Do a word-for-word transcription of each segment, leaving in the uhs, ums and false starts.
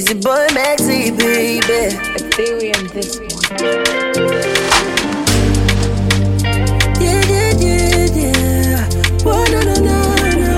It's your boy Maxi, baby. Ethereum, this one. Yeah, yeah, yeah, yeah. Whoa, no, no, no, no.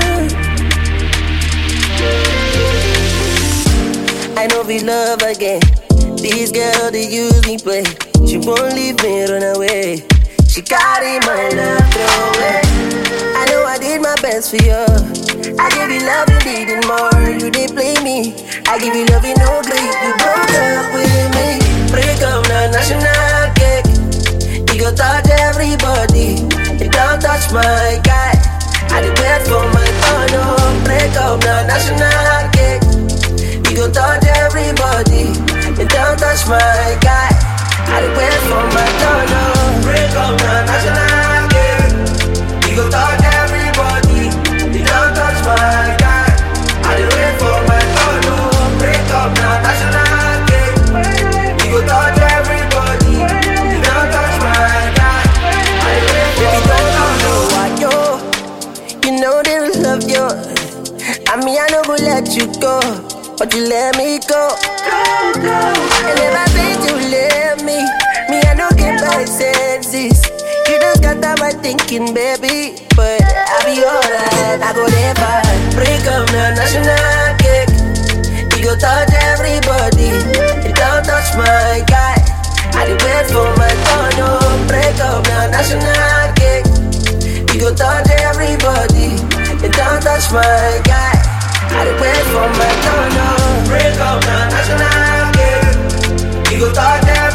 I know we love again. These girls, they use me, play. She won't leave me, run away. She carry my love, throw away. I know I did my best for you. I give you love, you needed more. You didn't play me. I give you love, you no great. You broke up with me. Break up now, national cake. You go touch everybody. You don't touch my guy. I did wait for my turn. Oh, break up now, national cake. You go touch everybody. You don't touch my guy. I did wait for my turn. Oh, break up now, national cake. You go touch everybody. You don't touch my guy. I did wait for my turn. Oh, break up now, national cake. You go touch everybody. You don't touch my guy. I did wait for my turn. Oh, why yo? You know they will love you. I mean I know go let you go, but you let me go. Go, go. And if I say you let me, me I don't get my senses. You just got that my thinking, baby. But I'll be alright, I go there fine. Break up now, national cake. You go touch everybody. You don't touch my guy. I did wait for my turn, oh. Break up now, national cake. You go touch everybody. You don't touch my guy. I did wait for my turn, oh. Break up now, national cake. You go touch everybody.